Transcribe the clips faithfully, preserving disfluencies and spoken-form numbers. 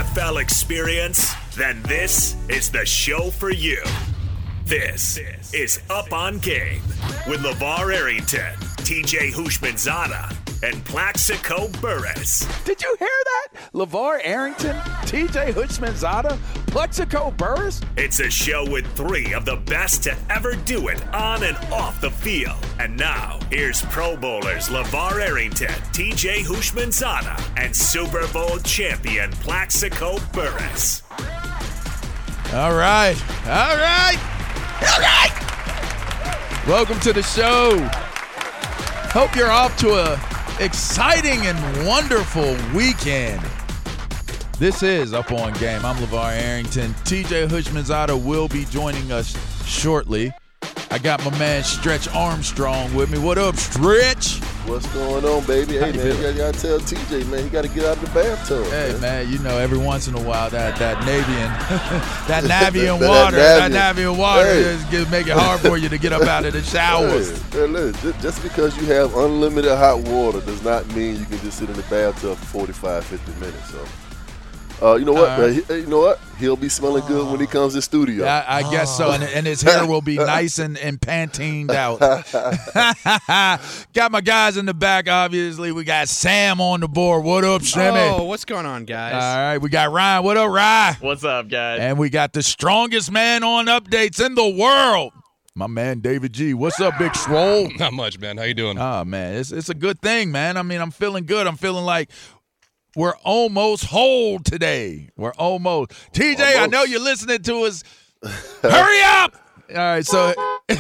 F L experience? Then this is the show for you. This is Up on Game with LeVar Arrington, T J Houshmandzadeh, and Plaxico Burress. Did you hear that? LeVar Arrington, T J Houshmandzadeh, Plaxico Burress? It's a show with three of the best to ever do it on and off the field. And now, here's Pro Bowlers LeVar Arrington, T J Houshmandzadeh, and Super Bowl champion Plaxico Burress. All right. All right. All right. Welcome to the show. Hope you're off to a exciting and wonderful weekend. This is Up on Game. I'm LeVar Arrington. T J Houshmandzadeh will be joining us shortly. I got my man Stretch Armstrong with me. What up, Stretch? What's going on, baby? Hey, man, you got to tell T J, man, he got to get out of the bathtub. Hey, man, man you know, every once in a while, that that Navian, that Navian water, that, that Navian water hey. just get, make it hard for you to get up out of the showers. Hey, hey, listen, just because you have unlimited hot water does not mean you can just sit in the bathtub for forty-five, fifty minutes. So. Uh, you know what? Uh, he, you know what? He'll be smelling good when he comes to the studio. I, I guess so, and, and his hair will be nice and, and pantined out. Got my guys in the back, obviously. We got Sam on the board. What up, Sammy? Oh, what's going on, guys? All right, we got Ryan. What up, Ryan? What's up, guys? And we got the strongest man on updates in the world, my man David G. What's up, Big Swole? Not much, man. How you doing? Oh, man, it's it's a good thing, man. I mean, I'm feeling good. I'm feeling like we're almost whole today. We're almost. T J, almost. I know you're listening to us. Hurry up! All right, so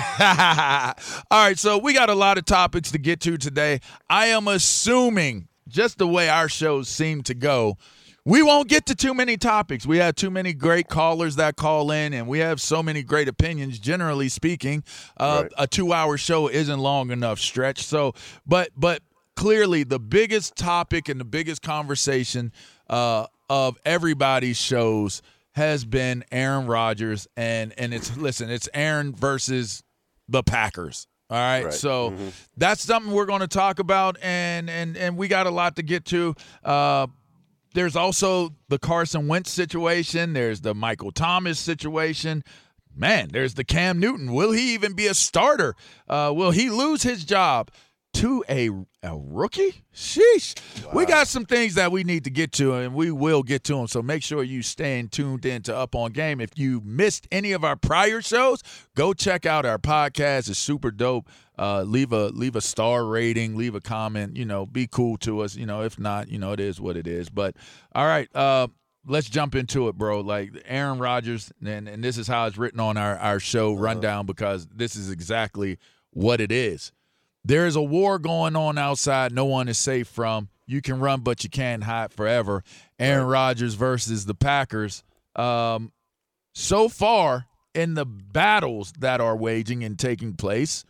all right, so we got a lot of topics to get to today. I am assuming, just the way our shows seem to go, we won't get to too many topics. We have too many great callers that call in, and we have so many great opinions. Generally speaking, uh, right. a two-hour show isn't long enough, Stretch. So, but but. Clearly, the biggest topic and the biggest conversation uh, of everybody's shows has been Aaron Rodgers, and and it's listen, it's Aaron versus the Packers. All right, right. so mm-hmm. that's something we're going to talk about, and and and we got a lot to get to. Uh, there's also the Carson Wentz situation. There's the Michael Thomas situation. Man, there's the Cam Newton. Will he even be a starter? Uh, will he lose his job to a a rookie? Sheesh. Wow. We got some things that we need to get to, and we will get to them. So make sure you stay tuned in to Up on Game. If you missed any of our prior shows, go check out our podcast. It's super dope. Uh, leave a leave a star rating, leave a comment. You know, be cool to us. You know, if not, you know, it is what it is. But all right, uh, let's jump into it, bro. Like Aaron Rodgers, and, and this is how it's written on our, our show rundown, because this is exactly what it is. There is a war going on outside no one is safe from. You can run, but you can't hide forever. Aaron Rodgers versus the Packers. Um, so far, in the battles that are waging and taking place,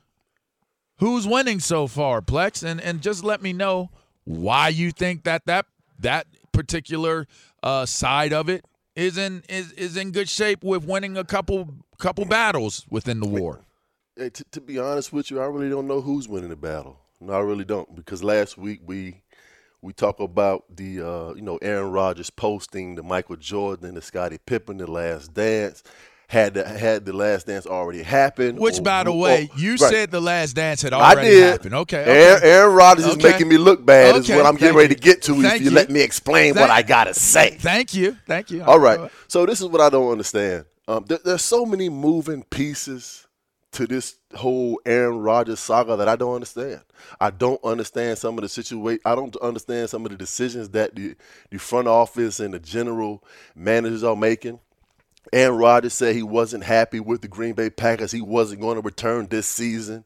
who's winning so far, Plex? And and just let me know why you think that that, that particular uh, side of it is in is, is in good shape with winning a couple couple battles within the war. Hey, t- to be honest with you, I really don't know who's winning the battle. No, I really don't, because last week we we talked about the uh, you know Aaron Rodgers posting the Michael Jordan and the Scottie Pippen, the Last Dance. Had the, had the Last Dance already happened? Which, or, by the way, or, you right. said the Last Dance had already I did. happened. Okay. okay. Aaron, Aaron Rodgers okay. is making me look bad. Okay. Is what I'm getting Thank ready to get to. Thank if you, you let me explain Thank what I gotta say. Thank you. Thank you. All right. So this is what I don't understand. Um, there, there's so many moving pieces to this whole Aaron Rodgers saga that I don't understand. I don't understand some of the situation. I don't understand some of the decisions that the, the front office and the general managers are making. Aaron Rodgers said he wasn't happy with the Green Bay Packers. He wasn't going to return this season.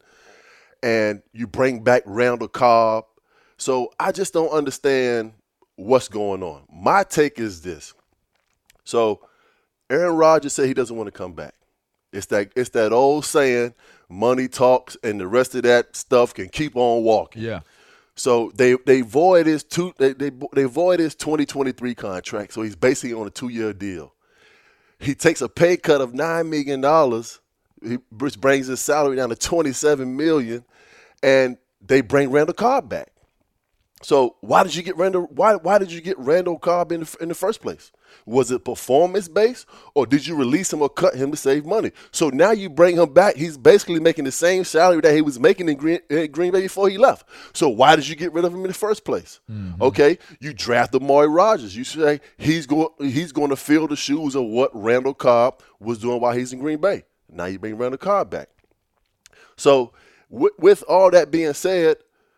And you bring back Randall Cobb. So I just don't understand what's going on. My take is this. So Aaron Rodgers said he doesn't want to come back. It's that it's that old saying, money talks, and the rest of that stuff can keep on walking. Yeah. So they they void his two they they, they void his twenty twenty-three contract. So he's basically on a two-year deal. He takes a pay cut of nine million dollars, which brings his salary down to twenty-seven million dollars, and they bring Randall Cobb back. So why did you get Randall? Why why did you get Randall Cobb in the, in the first place? Was it performance based, or did you release him or cut him to save money? So now you bring him back. He's basically making the same salary that he was making in Green, in Green Bay before he left. So why did you get rid of him in the first place? Mm-hmm. Okay, you draft Amari Rodgers. You say he's going he's going to fill the shoes of what Randall Cobb was doing while he's in Green Bay. Now you bring Randall Cobb back. So with, with all that being said,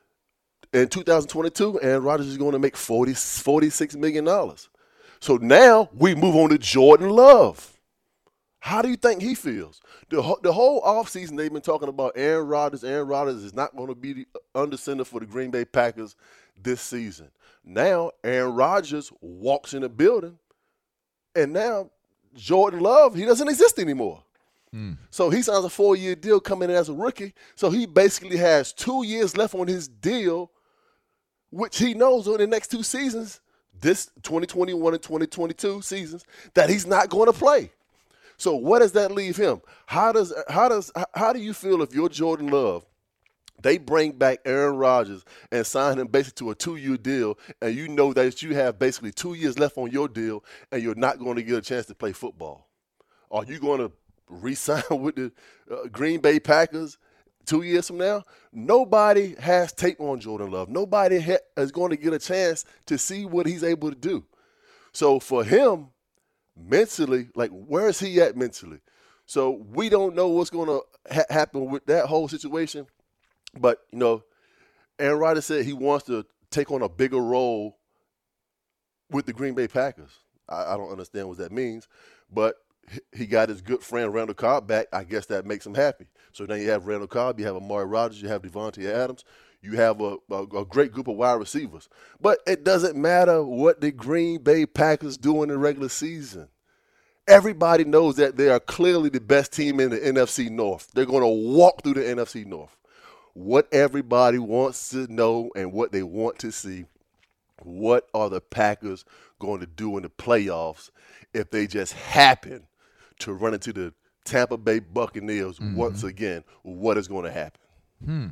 in two thousand twenty-two, Aaron Rodgers is going to make forty, forty-six million dollars. So now we move on to Jordan Love. How do you think he feels? The, the whole offseason they've been talking about Aaron Rodgers. Aaron Rodgers is not going to be the under center for the Green Bay Packers this season. Now Aaron Rodgers walks in the building, and now Jordan Love, he doesn't exist anymore. Mm. So he signs a four-year deal coming in as a rookie. So he basically has two years left on his deal, which he knows on the next two seasons, this twenty twenty-one and twenty twenty-two seasons, that he's not going to play. So what does that leave him? How does how does how do you feel if you're Jordan Love? They bring back Aaron Rodgers and sign him basically to a two-year deal, and you know that you have basically two years left on your deal, and you're not going to get a chance to play football. Are you going to re-sign with the uh, Green Bay Packers two years from now? Nobody has tape on Jordan Love. Nobody ha- is going to get a chance to see what he's able to do. So for him, mentally, like, where is he at mentally? So we don't know what's going to ha- happen with that whole situation. But, you know, Aaron Rodgers said he wants to take on a bigger role with the Green Bay Packers. I, I don't understand what that means, but he got his good friend Randall Cobb back. I guess that makes him happy. So now you have Randall Cobb, you have Amari Rodgers, you have Devontae Adams, you have a, a, a great group of wide receivers. But it doesn't matter what the Green Bay Packers do in the regular season. Everybody knows that they are clearly the best team in the N F C North. They're going to walk through the N F C North. What everybody wants to know and what they want to see, what are the Packers going to do in the playoffs if they just happen to run into the Tampa Bay Buccaneers mm-hmm. once again? What is going to happen? Hmm.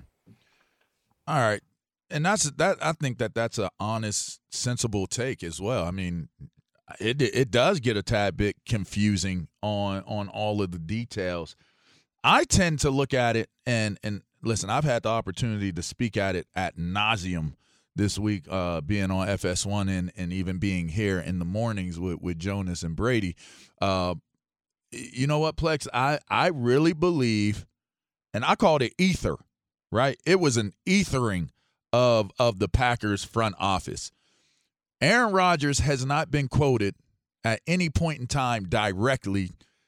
All right. And that's that. I think that that's an honest, sensible take as well. I mean, it it does get a tad bit confusing on on all of the details. I tend to look at it and and listen, I've had the opportunity to speak at it ad nauseum this week, uh, being on F S one and, and even being here in the mornings with, with Jonas and Brady. Uh, you know what, Plex? I, I really believe, and I called it ether, right? It was an ethering of, of the Packers front office. Aaron Rodgers has not been quoted at any point in time directly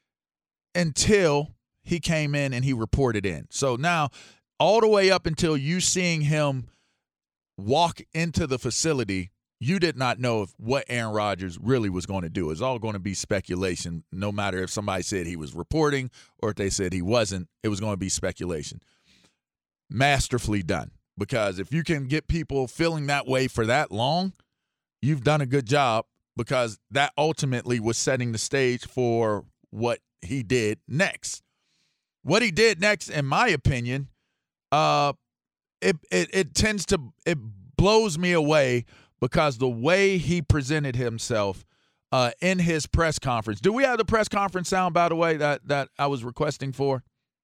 until he came in and he reported in. So now, all the way up until you seeing him walk into the facility, you did not know if what Aaron Rodgers really was going to do. It's all going to be speculation, no matter if somebody said he was reporting or if they said he wasn't. It was going to be speculation. Masterfully done, because if you can get people feeling that way for that long, you've done a good job, because that ultimately was setting the stage for what he did next. What he did next, in my opinion, uh, it, it it tends to it blows me away, because the way he presented himself uh, in his press conference. Do we have the press conference sound, by the way, that that I was requesting for?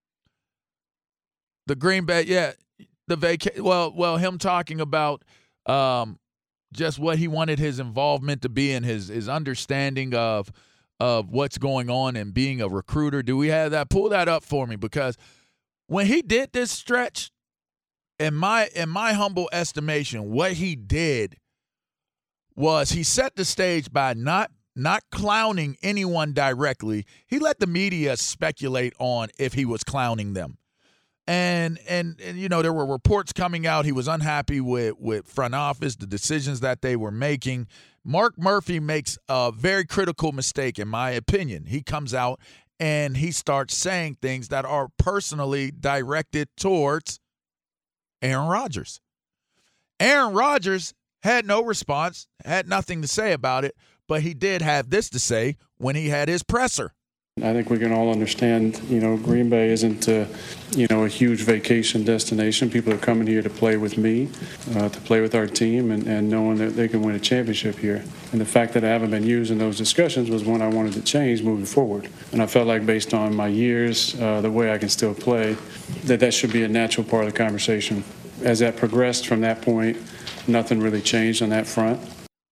The Green Bay, yeah, the vaca- Well, well, him talking about um, just what he wanted his involvement to be and his his understanding of of what's going on and being a recruiter. Do we have that? Pull that up for me, because when he did this stretch, in my in my humble estimation, what he did was he set the stage by not not clowning anyone directly. He let the media speculate on if he was clowning them. And, and and you know, there were reports coming out. He was unhappy with, with front office, the decisions that they were making. Mark Murphy makes a very critical mistake, in my opinion. He comes out and he starts saying things that are personally directed towards Aaron Rodgers. Aaron Rodgers had no response, had nothing to say about it, but he did have this to say when he had his presser. I think we can all understand, you know, Green Bay isn't, uh, you know, a huge vacation destination. People are coming here to play with me, uh, to play with our team, and, and knowing that they can win a championship here. And the fact that I haven't been used in those discussions was one I wanted to change moving forward. And I felt like based on my years, uh, the way I can still play, that that should be a natural part of the conversation. As that progressed from that point, nothing really changed on that front.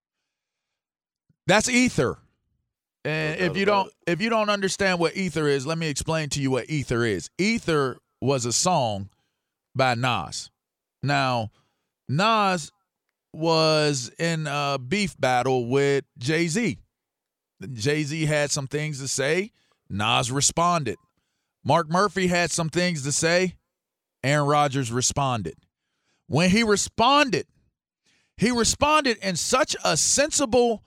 That's ether. And if you don't if you don't understand what ether is, let me explain to you what ether is. Ether was a song by Nas. Now, Nas was in a beef battle with Jay-Z. Jay-Z had some things to say. Nas responded. Mark Murphy had some things to say. Aaron Rodgers responded. When he responded, he responded in such a sensible,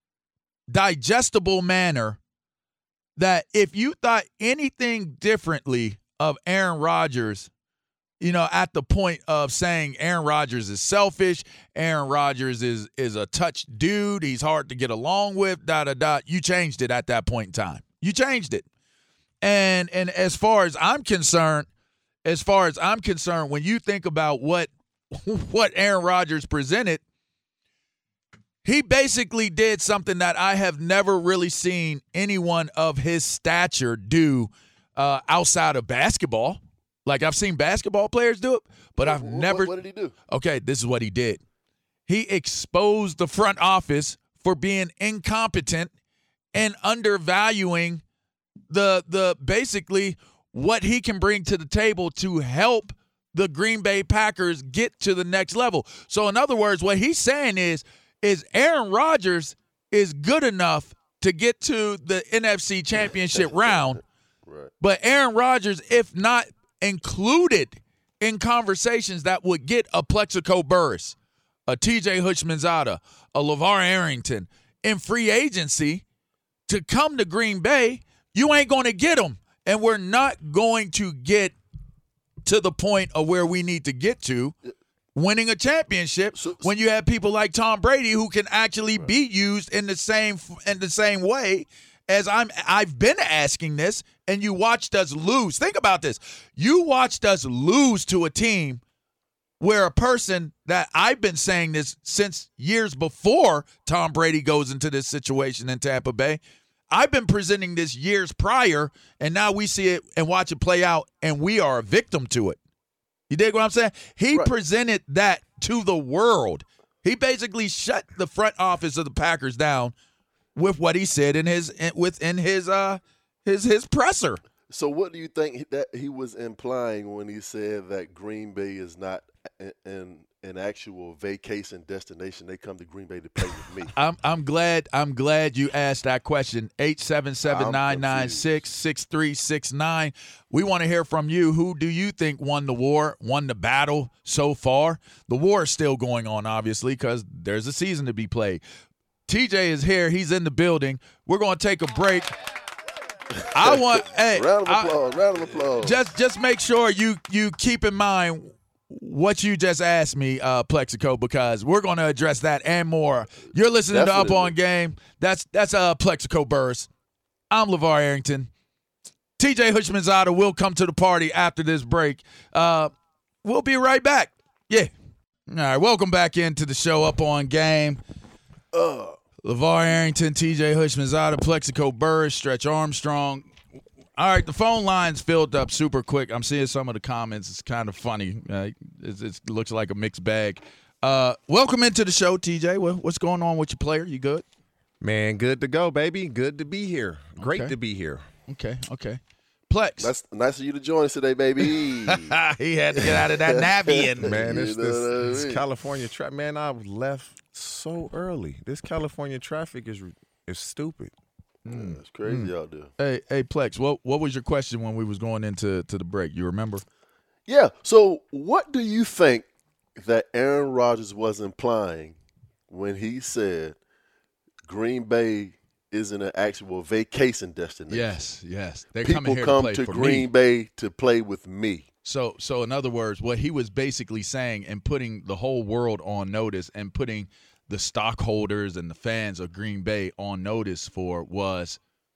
digestible manner that if you thought anything differently of Aaron Rodgers, you know, at the point of saying Aaron Rodgers is selfish, Aaron Rodgers is is a touch dude, he's hard to get along with, da da da, you changed it at that point in time. You changed it. And and as far as I'm concerned, as far as I'm concerned, when you think about what what Aaron Rodgers presented, he basically did something that I have never really seen anyone of his stature do uh, outside of basketball. Like, I've seen basketball players do it, but I've what, never. What did he do? Okay, this is what he did. He exposed the front office for being incompetent and undervaluing the the basically what he can bring to the table to help the Green Bay Packers get to the next level. So, in other words, what he's saying is, is Aaron Rodgers is good enough to get to the N F C Championship round, right. But Aaron Rodgers, if not included in conversations that would get a Plexico Burress, a T J Houshmandzadeh, a LeVar Arrington in free agency to come to Green Bay, you ain't going to get them. And we're not going to get to the point of where we need to get to, winning a championship, so, when you have people like Tom Brady who can actually right. be used in the same in the same way as I'm I've been asking this, and you watched us lose. Think about this. You watched us lose to a team where a person that I've been saying this since years before Tom Brady goes into this situation in Tampa Bay. I've been presenting this years prior, and now we see it and watch it play out, and we are a victim to it. You dig what I'm saying? He right. presented that to the world. He basically shut the front office of the Packers down with what he said in his in, within his uh his his presser. So what do you think that he was implying when he said that Green Bay is not an an actual vacation destination? They come to Green Bay to play with me. I'm I'm glad I'm glad you asked that question. eight seven seven, nine nine six, six three six nine. We want to hear from you. Who do you think won the war, won the battle so far? The war is still going on, obviously, because there's a season to be played. T J is here. He's in the building. We're going to take a break. I want hey, round of applause. I, round of applause. Just just make sure you you keep in mind what you just asked me, uh, Plexico, because we're going to address that and more. You're listening Definitely. to Up On Game. That's that's uh, Plexico Burress. I'm LeVar Arrington. T J Houshmandzadeh will come to the party after this break. Uh, we'll be right back. Yeah. All right, welcome back into the show, Up On Game. Uh. LeVar Arrington, T J Houshmandzadeh, Plexico Burress, Stretch Armstrong. All right, the phone line's filled up super quick. I'm seeing some of the comments. It's kind of funny. Uh, it, it looks like a mixed bag. Uh, welcome into the show, T J. What's going on with your player? You good? Man, good to go, baby. Good to be here. Great okay. to be here. Okay, okay. Plex. That's nice of you to join us today, baby. He had to get out of that Navian. Man, it's You know this, what I this mean? California traffic. Man, I left so early. This California traffic is is stupid. Mm. It's crazy mm. out there. Hey, hey, Plex, what what was your question when we was going into to the break? You remember? Yeah. So what do you think that Aaron Rodgers was implying when he said Green Bay isn't an actual vacation destination? Yes, yes. They're People coming here come to play to for Green me. Bay to play with me. So, so in other words, what he was basically saying and putting the whole world on notice and putting the stockholders and the fans of Green Bay on notice for was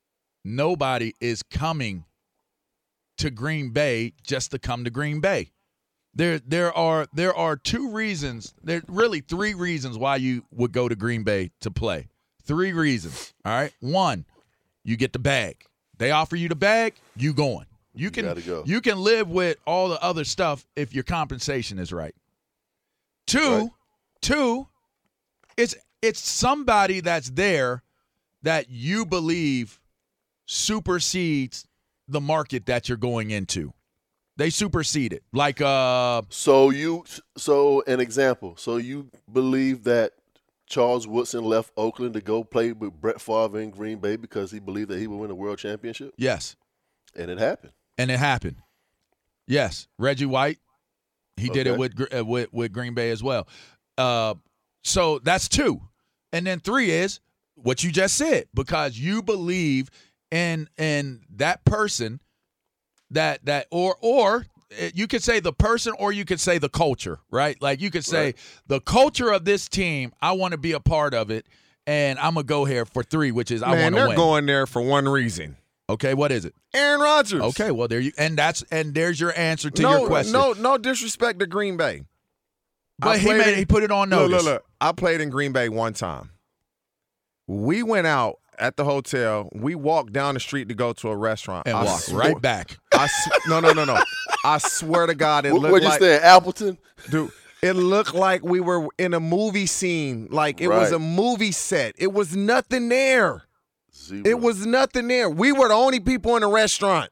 nobody is coming to Green Bay just to come to Green Bay. There there are there are two reasons, there really three reasons why you would go to Green Bay to play. Three reasons. All right. One, you get the bag. They offer you the bag, you going. You can gotta go. you can live with all the other stuff if your compensation is right. Two, Right. two, it's it's somebody that's there that you believe supersedes the market that you're going into. They supersede it. Like uh So you, so an example. So you believe that Charles Woodson left Oakland to go play with Brett Favre in Green Bay because he believed that he would win a world championship, yes. and it happened. And it happened. Yes, Reggie White, he did it Okay. with, Gr- uh, with with Green Bay as well. Uh, so that's two, and then three is what you just said, because you believe in in that person, that that or or you could say the person, or you could say the culture, right? Like you could say Right. the culture of this team. I want to be a part of it, and I'm gonna go here for three, which is I Man, want to they're win. going there for one reason. Okay, what is it? Aaron Rodgers. Okay, well there you and that's and there's your answer to no, your question. No, no disrespect to Green Bay. But I he played made in- he put it on Look, notice. look, look. I played in Green Bay one time. We went out at the hotel. We walked down the street to go to a restaurant. And I walk swore- right back. I s- no, no, no, no. I swear to God, it What looked would you like say, Appleton? dude. It looked like we were in a movie scene. Like it was Right. a movie set. It was nothing there. Zero. It was nothing there. We were the only people in the restaurant.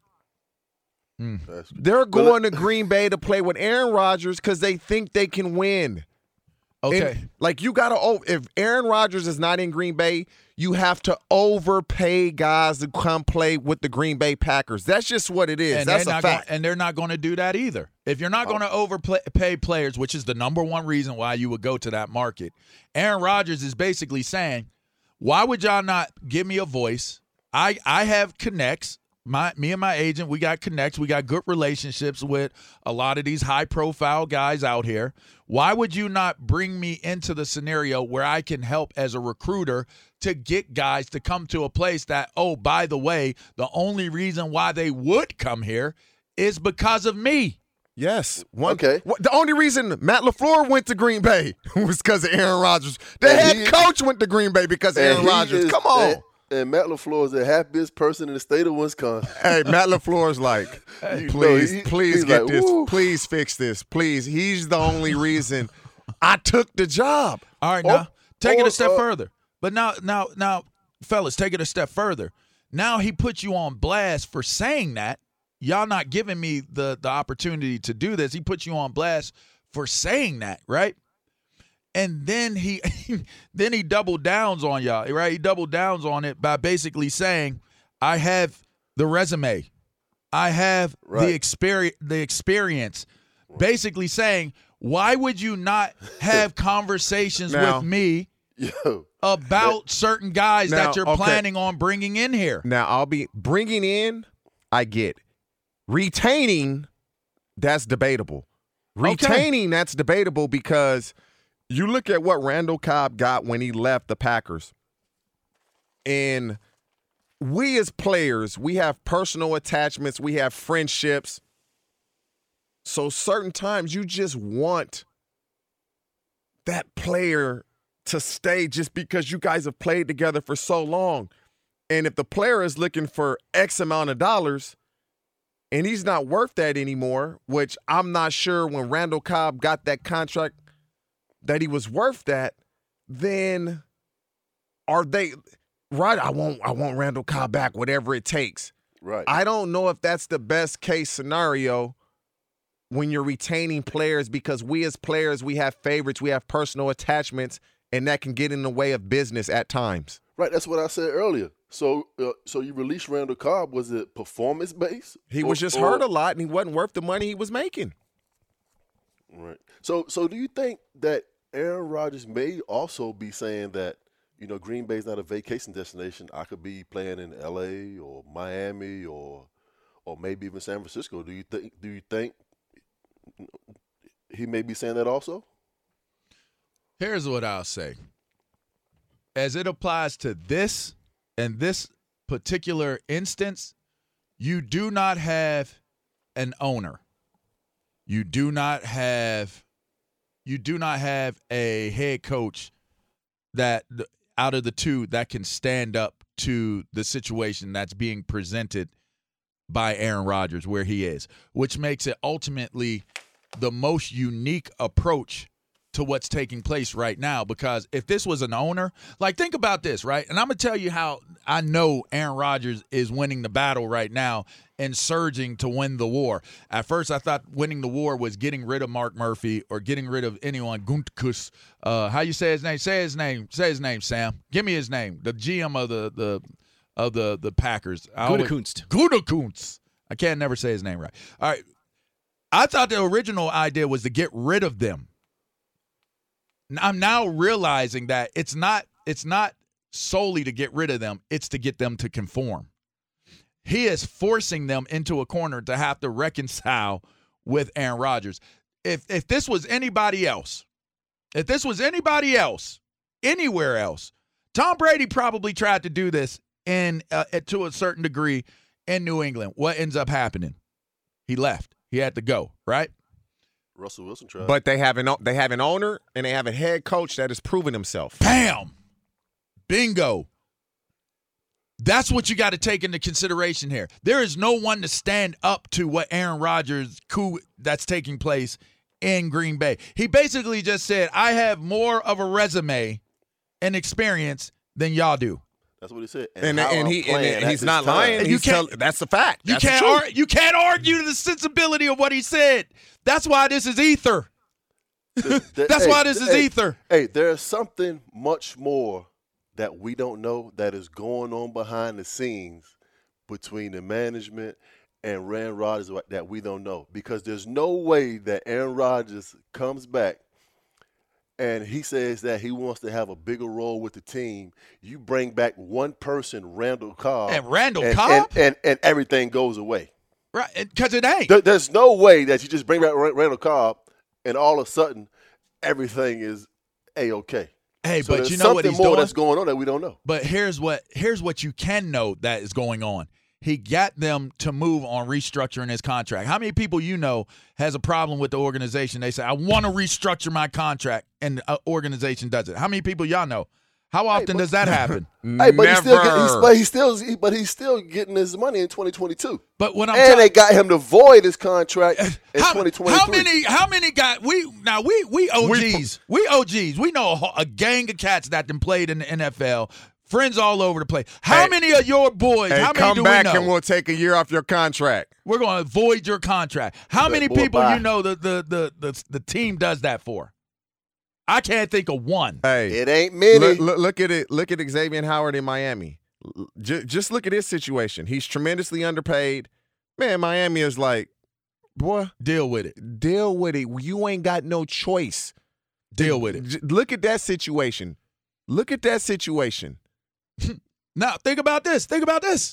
That's- They're going to Green Bay to play with Aaron Rodgers because they think they can win. Okay. And, like you gotta oh, if Aaron Rodgers is not in Green Bay, you have to overpay guys to come play with the Green Bay Packers. That's just what it is. and That's they're a not fact. Gonna, and they're not going to do that either. If you're not going to overpay players, which is the number one reason why you would go to that market, Aaron Rodgers is basically saying, why would y'all not give me a voice? I I have connects. My me and my agent, we got connects. We got good relationships with a lot of these high profile guys out here. Why would you not bring me into the scenario where I can help as a recruiter to get guys to come to a place that, oh, by the way, the only reason why they would come here is because of me. Yes. One, Okay. What, the only reason Matt LaFleur went to Green Bay was because of Aaron Rodgers. The And head he- coach went to Green Bay because of and Aaron he Rodgers. is- Come on. And, and Matt LaFleur is the happiest person in the state of Wisconsin. Hey, Matt LaFleur's like, You know, please, he- please he's get like, this. "Woo." Please fix this. Please. He's the only reason I took the job. All right, Or- now take it or, a step uh, further. But now, now, now, fellas, take it a step further. Now he puts you on blast for saying that. Y'all not giving me the the opportunity to do this. He puts you on blast for saying that, right? And then he then he doubled downs on y'all, right? He doubled downs on it by basically saying, I have the resume. I have Right. the experience the experience. Basically saying, why would you not have conversations Now- with me Yo, about certain guys Now, that you're okay. planning on bringing in here? Now, I'll be bringing in, I get. Retaining, that's debatable. Okay. Retaining, that's debatable because you look at what Randall Cobb got when he left the Packers. And we as players, we have personal attachments, we have friendships. So certain times you just want that player to stay just because you guys have played together for so long. And if the player is looking for X amount of dollars and he's not worth that anymore, which I'm not sure when Randall Cobb got that contract that he was worth that, then are they right? I want I want Randall Cobb back, whatever it takes. right. I don't know if that's the best case scenario when you're retaining players because we as players, we have favorites, we have personal attachments, and that can get in the way of business at times. Right, that's what I said earlier. So, uh, so you released Randall Cobb. Was it performance based? He was just hurt a lot, and he wasn't worth the money he was making. Right. So, so do you think that Aaron Rodgers may also be saying that, you know, Green Bay's not a vacation destination? I could be playing in L A or Miami or, or maybe even San Francisco. Do you think? Do you think he may be saying that also? Here's what I'll say. As it applies to this and this particular instance, you do not have an owner. You do not have you do not have a head coach that out of the two that can stand up to the situation that's being presented by Aaron Rodgers where he is, which makes it ultimately the most unique approach to what's taking place right now. Because if this was an owner, like think about this, right? And I'm going to tell you how I know Aaron Rodgers is winning the battle right now and surging to win the war. At first, I thought winning the war was getting rid of Mark Murphy or getting rid of anyone. Guntkus, uh, how you say his name? Say his name. Say his name, Sam. Give me his name. The G M of the the of the the Packers. Gutekunst. Gutekunst. I can't never say his name right. All right. I thought the original idea was to get rid of them. I'm now realizing that it's not it's not solely to get rid of them. It's to get them to conform. He is forcing them into a corner to have to reconcile with Aaron Rodgers. If if this was anybody else, if this was anybody else, anywhere else, Tom Brady probably tried to do this in uh, to a certain degree in New England. What ends up happening? He left. He had to go, right? Russell Wilson tried. But they have an they have an owner and they have a head coach that has proven himself. Bam! Bingo. That's what you got to take into consideration here. There is no one to stand up to what Aaron Rodgers' coup that's taking place in Green Bay. He basically just said, I have more of a resume and experience than y'all do. That's what he said. And, and, and he and, and he's not time. lying. And He's you can't, tell, that's the fact. You that's can't, the ar- you can't argue the sensibility of what he said. That's why this is ether. The, the, That's hey, why this is hey, ether. Hey, there's something much more that we don't know that is going on behind the scenes between the management and Aaron Rodgers that we don't know. Because there's no way that Aaron Rodgers comes back and he says that he wants to have a bigger role with the team. You bring back one person, Randall Cobb. And Randall and, Cobb? And, and, and everything goes away. Right, because it ain't. There, there's no way that you just bring back Randall Cobb and all of a sudden everything is A-okay. Hey, So but there's you know what he's something more doing? that's going on that we don't know. But here's what here's what you can know that is going on. He got them to move on restructuring his contract. How many people you know has a problem with the organization? They say, I want to restructure my contract, and the organization does it. How many people y'all know? How often but- does that happen? Hey, but he's still, get, he's, Never. but he's still, he, but he's still getting his money in twenty twenty-two. But when I'm And talking, they got him to void his contract in how, twenty twenty-three. how many? How many got we? Now we we O Gs. We, O Gs. We know a, whole- a gang of cats that done played in the N F L. Friends all over the place. How Hey, many of your boys? Hey, how many come do back we know? and we'll take a year off your contract. We're going to void your contract. How That many boy people bye. you know the, the the the the team does that for? I can't think of one. Hey, It ain't many. look, look, look at it. Look at Xavier Howard in Miami. Just, just look at his situation. He's tremendously underpaid. Man, Miami is like, boy, Deal with it. deal with it. You ain't got no choice. Deal with it. J- Look at that situation. Look at that situation. Now, think about this. Think about this.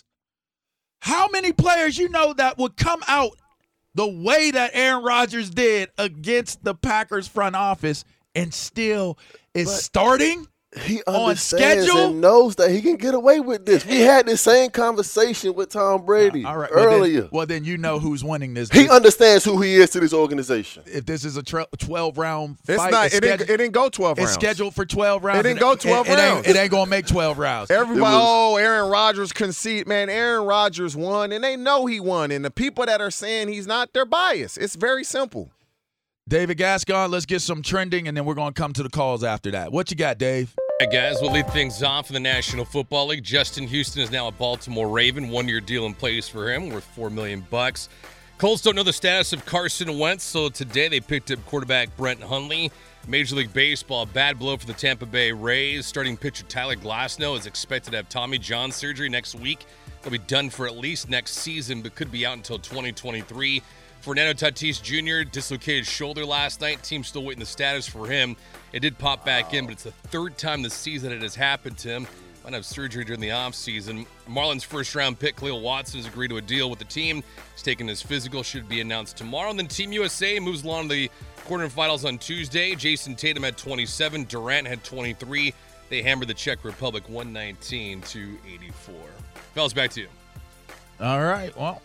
How many players you know that would come out the way that Aaron Rodgers did against the Packers front office and still is But- starting? he on understands schedule? and knows that he can get away with this. We had this same conversation with Tom Brady All right. Well earlier. then, well, then you know who's winning this. he understands who he is to this organization. If this is a twelve-round It's fight, not. it's It didn't, scheduled- it didn't go twelve It's rounds. scheduled for twelve rounds. It didn't go twelve it, it ain't- rounds. It ain't, gonna make twelve rounds. Everybody, It was- oh, Aaron Rodgers concede. Man, Aaron Rodgers won, and they know he won. And the people that are saying he's not, they're biased. It's very simple. David Gascon, let's get some trending, and then we're gonna come to the calls after that. What you got, Dave? Hey guys, we'll lead things off in the National Football League. Justin Houston is now a Baltimore Raven. One-year deal in place for him, worth four million bucks. Colts don't know the status of Carson Wentz, so today they picked up quarterback Brent Hundley. Major League Baseball, bad blow for the Tampa Bay Rays. Starting pitcher Tyler Glasnow is expected to have Tommy John surgery next week. He'll be done for at least next season, but could be out until twenty twenty-three. Fernando Tatis Junior dislocated shoulder last night. Team still waiting the status for him. It did pop back in, but it's the third time this season it has happened to him. Might have surgery during the offseason. Marlins first-round pick Khalil Watson has agreed to a deal with the team. He's taking his physical, should be announced tomorrow. And then Team U S A moves along to the quarterfinals on Tuesday. Jason Tatum had twenty-seven. Durant had twenty-three. They hammered the Czech Republic one nineteen to eighty-four. Fellas, back to you. All right. Well,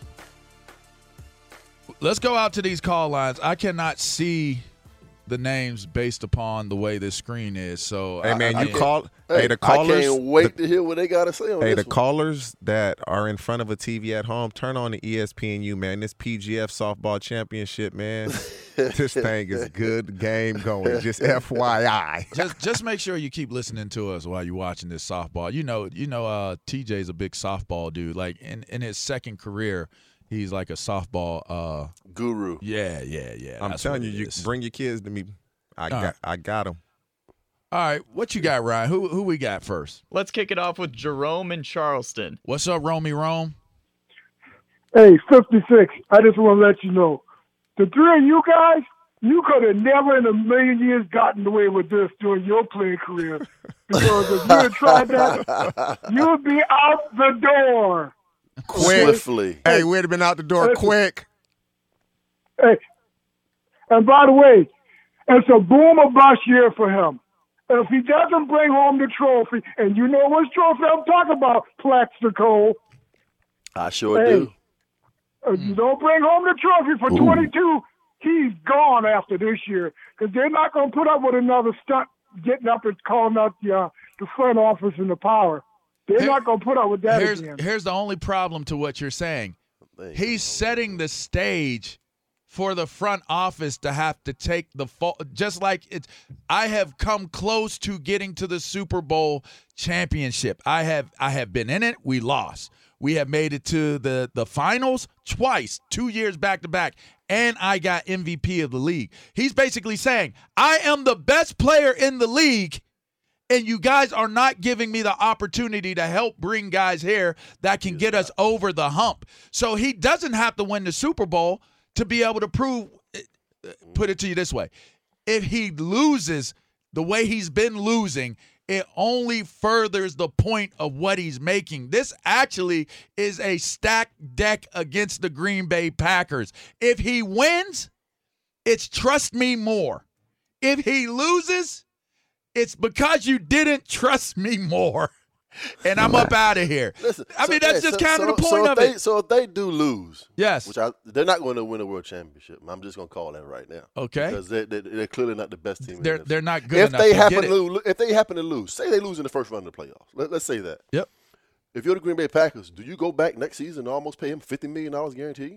let's go out to these call lines. I cannot see the names based upon the way this screen is. So, hey man, I, you I, call. Hey, hey, the callers. I can't wait the, to hear what they got to say on Hey, this the one. callers that are in front of a T V at home, turn on the E S P N U, man. This P G F softball championship, man. This thing is a good game going. Just F Y I. just just make sure you keep listening to us while you're watching this softball. You know, you know, uh, T J's a big softball dude. Like in, in his second career, he's like a softball uh, guru. Yeah, yeah, yeah. I'm That's telling what you, it you is. bring your kids to me. I got, right. I got them. All right, what you got, Ryan? Who who we got first? Let's kick it off with Jerome in Charleston. What's up, Romy Rome? Hey, fifty-six, I just want to let you know, the three of you guys, you could have never in a million years gotten away with this during your playing career. Because if you had tried that, you would be out the door. Quick. Swiftly. Hey, we'd have been out the door Listen. quick. Hey, and by the way, it's a boom or bust year for him. If he doesn't bring home the trophy, and you know which trophy I'm talking about, Plaxico. I sure hey, do. If you don't bring home the trophy for Ooh. twenty-two, he's gone after this year because they're not going to put up with another stunt getting up and calling out the, uh, the front office and the power. They're Here- not going to put up with that Here's again. here's the only problem to what you're saying. He's setting the stage for the front office to have to take the fall. Just like it's, I have come close to getting to the Super Bowl championship. I have I have been in it. We lost. We have made it to the, the finals twice, two years back to back, and I got M V P of the league. He's basically saying, I am the best player in the league, and you guys are not giving me the opportunity to help bring guys here that can get us over the hump. So he doesn't have to win the Super Bowl to be able to prove, put it to you this way, if he loses the way he's been losing, it only furthers the point of what he's making. This actually is a stacked deck against the Green Bay Packers. If he wins, it's trust me more. If he loses, it's because you didn't trust me more. And I'm up out of here. Listen, I so- mean, that's hey, just so- kind of so- the point so if of they, it. So if they do lose, Yes. which I, they're not going to win a world championship. I'm just going to call that right now. Okay. Because they're, they're, they're clearly not the best team. in They're the N F C. they're not good If enough they to happen get to it. lose, if they happen to lose, say they lose in the first round of the playoffs. Let, let's say that. Yep. If you're the Green Bay Packers, do you go back next season and almost pay him fifty million dollars guaranteed?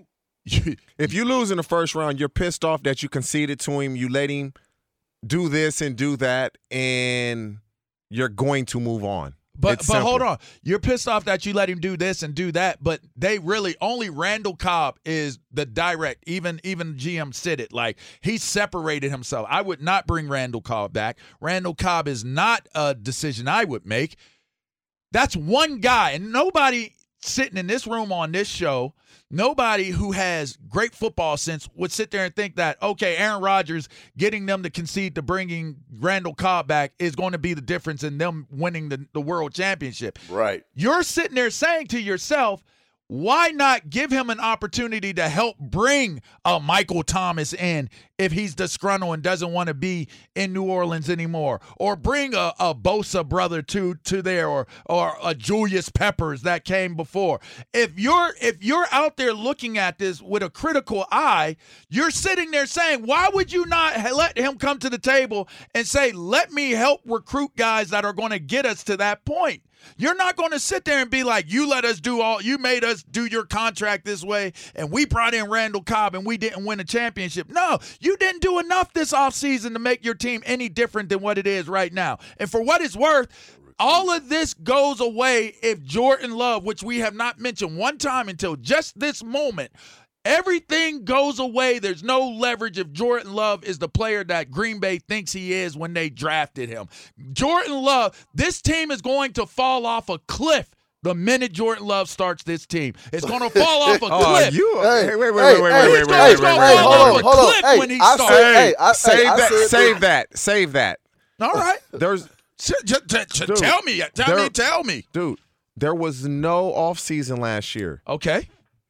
If you lose in the first round, you're pissed off that you conceded to him. You let him do this and do that, and you're going to move on. But It's but hold simple. on. You're pissed off that you let him do this and do that, but they really only Randall Cobb is the direct. Even even G M said it. Like he separated himself. I would not bring Randall Cobb back. Randall Cobb is not a decision I would make. That's one guy, and nobody sitting in this room on this show, nobody who has great football sense would sit there and think that, okay, Aaron Rodgers getting them to concede to bringing Randall Cobb back is going to be the difference in them winning the, the world championship. Right. You're sitting there saying to yourself, why not give him an opportunity to help bring a Michael Thomas in if he's disgruntled and doesn't want to be in New Orleans anymore, or bring a, a Bosa brother to to there, or or a Julius Peppers that came before. If you're if you're out there looking at this with a critical eye, you're sitting there saying, why would you not let him come to the table and say, let me help recruit guys that are going to get us to that point? You're not going to sit there and be like, you let us do all, you made us do your contract this way, and we brought in Randall Cobb and we didn't win a championship. No, you didn't do enough this offseason to make your team any different than what it is right now. And for what it's worth, all of this goes away if Jordan Love, which we have not mentioned one time until just this moment, everything goes away. There's no leverage if Jordan Love is the player that Green Bay thinks he is when they drafted him. Jordan Love, this team is going to fall off a cliff the minute Jordan Love starts this team. It's going to fall off a Oh, cliff. you Hey, hey, wait, wait, hey, wait, wait, hey, wait, wait, He's wait, gonna- wait, he's wait, gonna wait, hey, fall hold off on, a hold on. cliff Hey, when he I starts. said- hey, I- save hey, I that, said save that- that, save that. All right. There's, Ch- ch- ch- ch- Dude, tell me. Tell there- me. Tell me. dude, there was no offseason last year. Okay.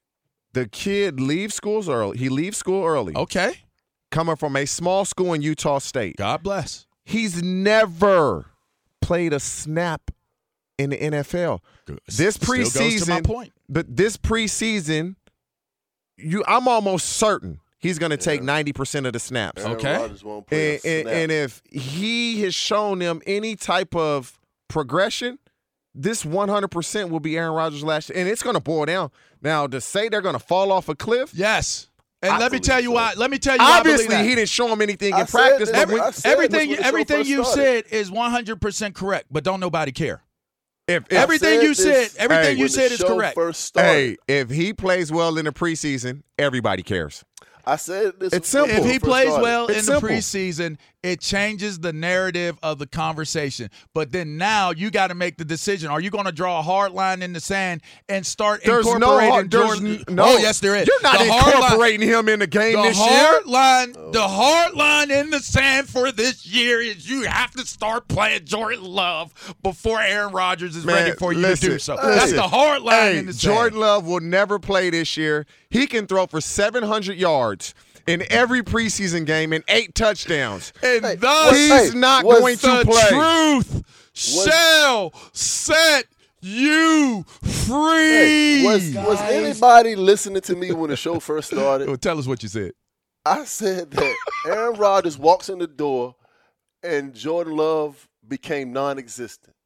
The kid leaves schools early. He leaves school early. Okay. Coming from a small school in Utah State. God bless. He's never played a snap in the N F L. This Still goes to preseason, my point. but this preseason, you, I'm almost certain he's going to take ninety percent of the snaps. Aaron Okay. Rodgers won't play And, a and, snap. and if he has shown them any type of progression, this one hundred percent will be Aaron Rodgers' last year. And it's going to boil down. Now, to say they're going to fall off a cliff, Yes. And I let me believe tell you so. why. Let me tell you why I believe obviously that. he didn't show him anything I in said practice. this- But Every, when, I said everything this when the show everything first you started. said is one hundred percent correct, but don't nobody care. if, if Everything said you this said, everything Hey, you when said the is show correct. First started. hey, if he plays well in the preseason, everybody cares. I said this. It's when the simple. If show he first plays started. well It's in simple. the preseason, it changes the narrative of the conversation. But then now you got to make the decision. Are you going to draw a hard line in the sand and start There's no incorporating hard, there's Jordan? n- no. Oh, yes, there is. You're not the hard line, incorporating him in the game the this year. hard line, the hard line in the sand for this year is you have to start playing Jordan Love before Aaron Rodgers is Man, ready for you listen, to do so. listen. That's the hard line Hey, in the sand. Jordan Love will never play this year. He can throw for seven hundred yards in every preseason game and eight touchdowns. And Hey, thus, He's hey, not was going to the play. truth shall set you free. Hey, was was anybody listening to me when the show first started? Well, tell us what you said. I said that Aaron Rodgers walks in the door and Jordan Love became non-existent.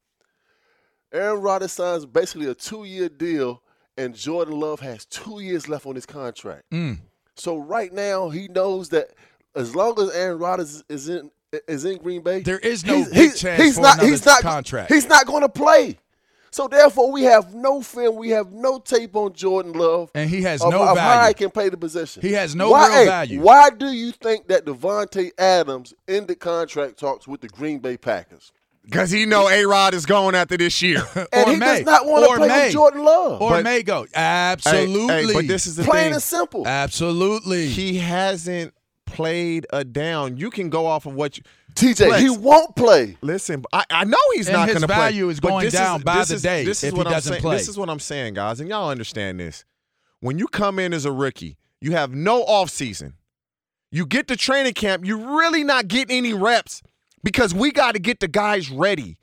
Aaron Rodgers signs basically a two-year deal, and Jordan Love has two years left on his contract. Mm. So right now, he knows that as long as Aaron Rodgers is in is in Green Bay, There is no he's, big he's, chance he's for not, another he's not, contract. He's not going to play. So therefore, we have no film, we have no tape on Jordan Love, And he has of, no of how value. he can play the position. He has no why, real hey, value. Why do you think that Devontae Adams ended contract talks with the Green Bay Packers? Because he know A-Rod is going after this year. And Or he May. does not want to Or play May. with Jordan Love. Or But- may go. Hey, Absolutely. hey, but this is the Plain thing. and simple. Absolutely. He hasn't played a down. You can go off of what you T J, Flex. he won't play. listen. I, I know he's And not his going to play. value is but going this down by this the is- day this is if what he I'm doesn't saying. play. This is what I'm saying, guys, and y'all understand this. When you come in as a rookie, you have no offseason. You get to training camp, you're really not getting any reps because we got to get the guys ready.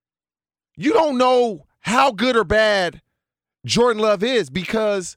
You don't know how good or bad Jordan Love is because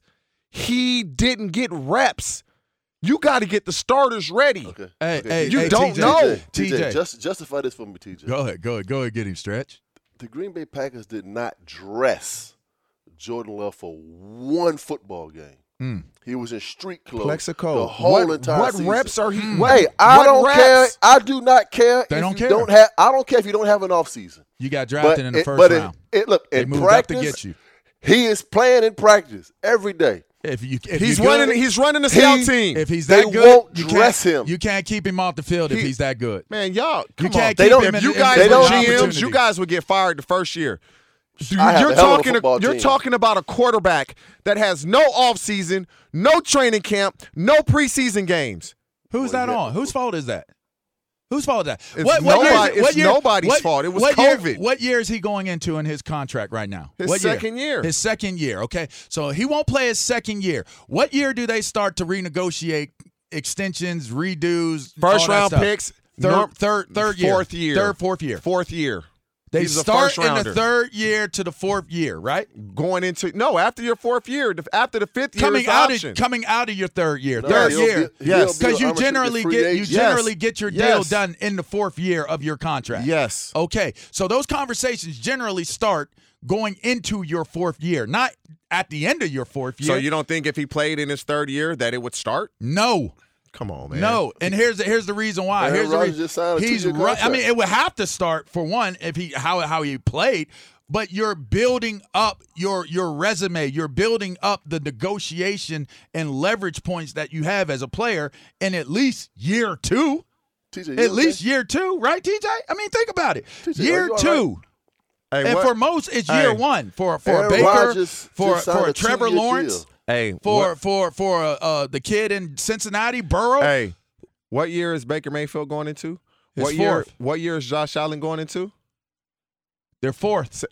he didn't get reps. You got to get the starters ready. Okay. Hey, okay. hey, You hey, don't T J, know. T J, T J. just, justify this for me, T J. Go ahead. Go ahead. Go ahead. Get him, Stretch. The Green Bay Packers did not dress Jordan Love for one football game. Mm. He was in street clothes Plexico, the whole what, entire what season. reps are he? Mm. What, Hey, I what don't reps? care. I do not care. They if don't you care. Don't have. I don't care if you don't have an off season. You got drafted But in the it- first but it- round. It, look, They in moved practice, up to get you. he is playing in practice every day. If you, if He's you good, running. He's running the scout He- team. If he's They that good, won't you dress can't, him. You can't keep him off the field if He- he's that good. Man, y'all, come You can't on. keep They don't- him in You in- guys in they were don't- G Ms. opportunity. You guys would get fired the first year. You- I have You're a hell of a talking. football You're team. talking about a quarterback that has no offseason, no training camp, no preseason games. Who's Well, that yeah. on? Whose fault is that? Whose fault is that? It's year- nobody- it's year- nobody's what- fault. It was what year- COVID. what year is he going into in his contract right now? His what second year. His second year. Okay, so he won't play his second year. What year do they start to renegotiate extensions, redos, First all that round stuff? picks. Third, nor- third, third year, Fourth year. third, fourth year. Fourth year. They He's a start first in the rounder. third year to the fourth year, right? Going into no after your fourth year. the- After the fifth year Coming is the out option. of coming out of your third year, No, third he'll year. be- he'll Yes. be Because an you unrestricted generally free get you agent. Yes. generally get your deal Yes. done in the fourth year of your contract. Yes. Okay. So those conversations generally start going into your fourth year, not at the end of your fourth year. So you don't think if he played in his third year that it would start? no. Come on, man. No, and here's the, here's the reason why. Aaron here's the Rodgers reason. just signed a He's two-year right. I contract. mean, it would have to start for one if he how how he played, but you're building up your your resume. You're building up the negotiation and leverage points that you have as a player in at least year two. T J, you At okay? least year two, right, T J? I mean, think about it. T J, are year you all two. Hey, And what- for most, it's Hey. year one. For for Aaron Baker, Rodgers for just signed for a Trevor two-year Lawrence, deal. hey, for what, for for uh, uh, the kid in Cincinnati, Burrow. hey, what year is Baker Mayfield going into? His what year? fourth. What year is Josh Allen going into? They're fourth.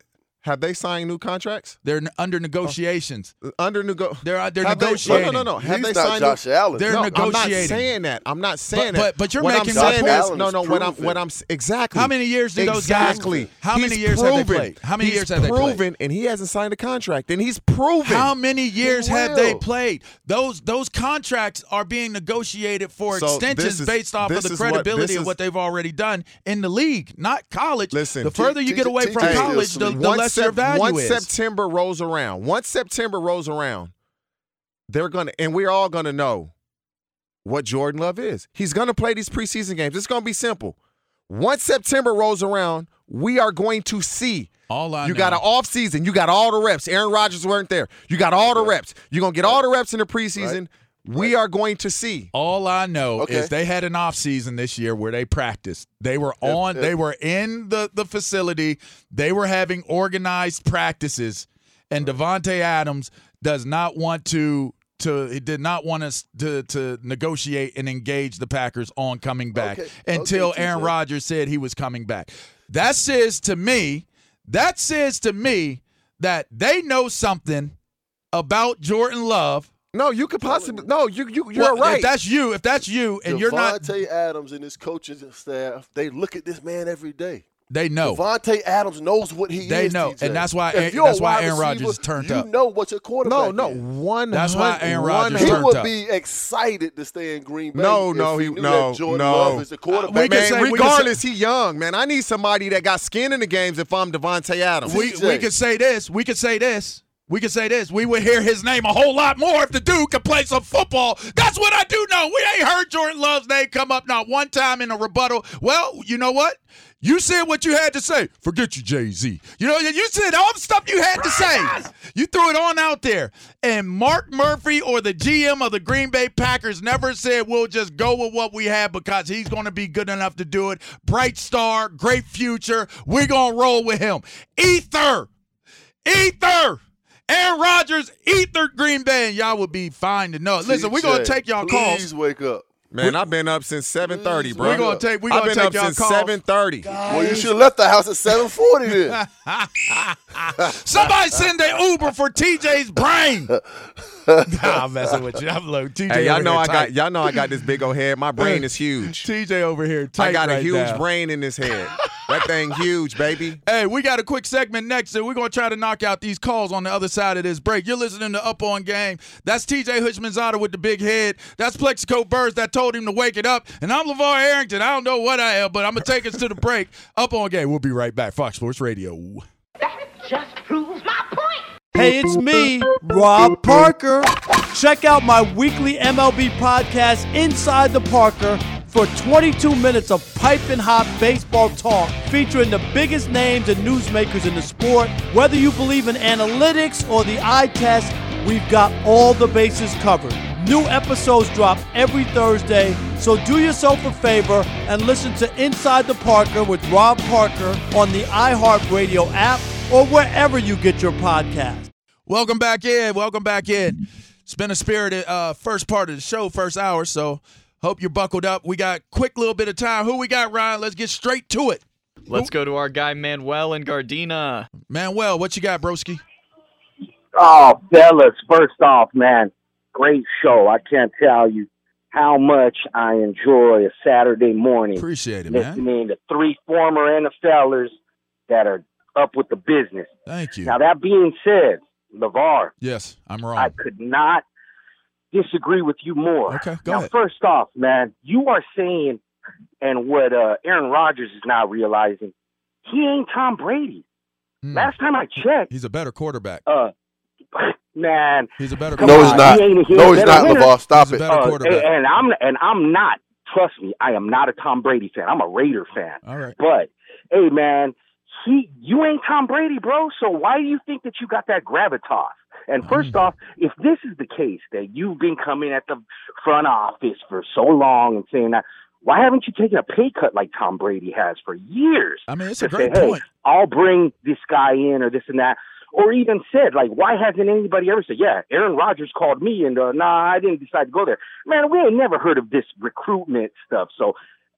Have they signed new contracts? They're n- under negotiations. Uh, under nego- They're they're Have they- negotiating. no, no, no, no. Have He's they not signed? Josh new- Allen. They're no, negotiating. I'm not saying that. I'm not saying But- that. but- but you're what making I'm saying Josh is, Allen no, is no. What I'm proven. what I'm s- exactly. How many years do those guys- exactly? how many He's years have they proven. played? How many He's years have they played? proven, and he hasn't signed a contract, and he's proven. How many years He have they will. played? Those those contracts are being negotiated for So extensions this is- based off of this the is what- credibility this of is- what they've already done in the league, not college. Listen, the further T- you get T- away T- from T- college, the, the once less your Sep- value once is. September rolls around, once September rolls around, they're gonna, and we're all gonna know what Jordan Love is. He's gonna play these preseason games. It's gonna be simple. Once September rolls around, we are going to see. All I you know. got an off season. You got all the reps. Aaron Rodgers weren't there. You got all the reps. You're gonna get all the reps in the preseason. We are going to see. All I know Okay. is they had an off season this year where they practiced. They were on. if- they were in the the facility. They were having organized practices, and Devontae Adams does not want to. To he did not want us to to negotiate and engage the Packers on coming back Okay. until Okay, Aaron T J. Rodgers said he was coming back. That says to me, that says to me that they know something about Jordan Love. No, you could possibly. No, you you you're Well, right. If that's you, if that's you, and you're not, Devontae Adams and his coaching staff, they look at this man every day. they know. Devontae Adams knows what he They is. know, T J. and that's why If Aaron- you're a that's why wide Aaron Rodgers receiver, is turned you up. know what your quarterback no, no, is. one. That's why Aaron Rodgers He turned would up. be excited to stay in Green Bay. No, if no, he he knew no, that Jordan no. Love is the quarterback. We can Man, say- we can regardless, say- he young, man. I need somebody that got skin in the games if I'm Devontae Adams. We T J. we could say this. We could say this. We could say this. We would hear his name a whole lot more if the dude could play some football. That's what I do know. We ain't heard Jordan Love's name come up not one time in a rebuttal. Well, you know what? You said what you had to say. Forget you, Jay-Z. You know, you said all the stuff you had to say. You threw it on out there. And Mark Murphy or the G M of the Green Bay Packers never said we'll just go with what we have because he's going to be good enough to do it. Bright star, great future. We're going to roll with him. Ether. Ether. Aaron Rodgers, Ether Green Bay, and y'all would be fine to know. Listen, we're going to T J, take y'all Please calls. wake up. Man, I've been up since seven thirty, bro. We're going to take, we're I've gonna been take up y'all since calls. seven thirty. Well, you should have left the house at seven forty then. Somebody send an Uber for T J's brain. Nah, I'm messing with you. I'm low. T J Hey, y'all over know here I tight. got y'all know I got this big old head. My brain is huge. T J over here tight I got a right huge now. brain in this head. That thing huge, baby. Hey, we got a quick segment next, and we're going to try to knock out these calls on the other side of this break. You're listening to Up On Game. That's T J Hushmanzada with the big head. That's Plexico Burrs that told him to wake it up. And I'm LeVar Arrington. I don't know what I am, but I'm going to take us to the break. Up On Game. We'll be right back. Fox Sports Radio. That just proves my point. Hey, it's me, Rob Parker. Check out my weekly M L B podcast, Inside the Parker, for twenty-two minutes of piping hot baseball talk featuring the biggest names and newsmakers in the sport. Whether you believe in analytics or the eye test, we've got all the bases covered. New episodes drop every Thursday, so do yourself a favor and listen to Inside the Parker with Rob Parker on the iHeartRadio app or wherever you get your podcast. Welcome back in. Welcome back in. It's been a spirited uh, first part of the show, first hour, so hope you're buckled up. We got a quick little bit of time. Who we got, Ryan? Let's get straight to it. Let's go to our guy Manuel in Gardena. Manuel, what you got, broski? Oh, fellas, first off, man, great show. I can't tell you how much I enjoy a Saturday morning Appreciate it, man. listening to three former NFLers that are up with the business. Thank you. Now, that being said, LeVar, Yes, I'm wrong. I could not disagree with you more. Okay, go now, ahead. first off, man, you are saying, and what uh, Aaron Rodgers is not realizing, he ain't Tom Brady. Hmm. Last time I checked, He's a better quarterback. uh, man, He's a better come No, quarterback. he's not. He ain't- he No, ain't he's better not, winner. LeVar. Stop He's a it. better Uh, quarterback. and, and I'm and I'm not. Trust me, I am not a Tom Brady fan. I'm a Raider fan. All right. But hey, man, he you ain't Tom Brady, bro. So why do you think that you got that gravitas? And first Mm. off, if this is the case that you've been coming at the front office for so long and saying that, why haven't you taken a pay cut like Tom Brady has for years? I mean, it's to a great say, hey, point. I'll bring this guy in or this and that. Or even said, like, why hasn't anybody ever said, yeah, Aaron Rodgers called me and, uh, nah, I didn't decide to go there. Man, we ain't never heard of this recruitment stuff. So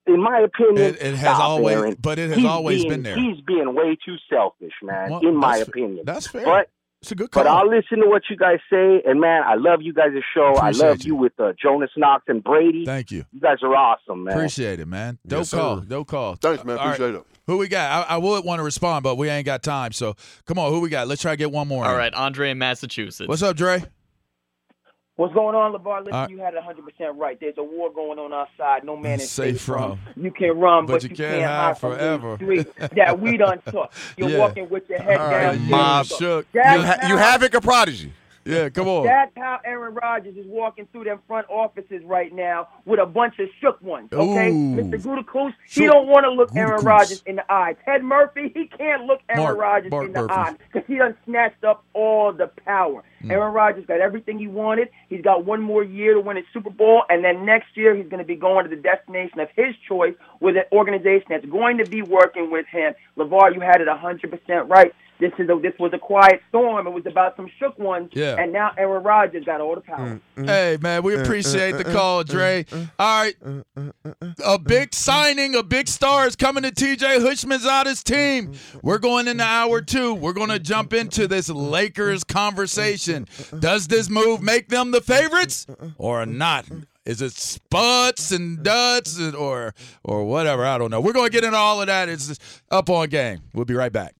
in my opinion, It, it has stop, always, Aaron. but it has He's always being, been there. He's being way too selfish, man. Well, in my that's- opinion, That's fair. But it's a good call. but I'll listen to what you guys say, and man, I love you guys' show. Appreciate I love you. you with uh, Jonas Knox and Brady. Thank you. You guys are awesome, man. Appreciate it, man. Dope Yes, call. sir. Dope call. Thanks, man. All right. Appreciate it. Who we got? I, I would want to respond, but we ain't got time. So come on, who we got? Let's try to get one more. All in. right, Andre in Massachusetts. What's up, Dre? What's going on, LeVar? Listen, Uh, you had it one hundred percent right. There's a war going on outside. No man is Safe safe from. from. You can run, But but, you you can't can't hide hide from forever. the streets that we done took. You're Yeah. walking with your head All down. right, still. Mob shook. That's You, ha- you how- have it, a prodigy. Yeah, come on. That's how Aaron Rodgers is walking through them front offices right now with a bunch of shook ones. Okay, Ooh. Mister Gutekunst, he Shook. don't want to look Aaron Gutekunst. Rodgers in the eye. Ted Murphy, he can't look Aaron Mark- Rodgers Mark in the Murphy. eye because he done snatched up all the power. Mm. Aaron Rodgers got everything he wanted. He's got one more year to win a Super Bowl, and then next year he's going to be going to the destination of his choice with an organization that's going to be working with him. LeVar, you had it one hundred percent right. This is a, this was a quiet storm. It was about some shook ones, Yeah. and now Aaron Rodgers got all the power. Hey, man, we appreciate the call, Dre. All right. A big signing, a big star is coming to T J Hushmanzada's team. We're going into hour two. We're going to jump into this Lakers conversation. Does this move make them the favorites or not? Is it sputs and duds or or whatever? I don't know. We're going to get into all of that. It's just Up On Game. We'll be right back.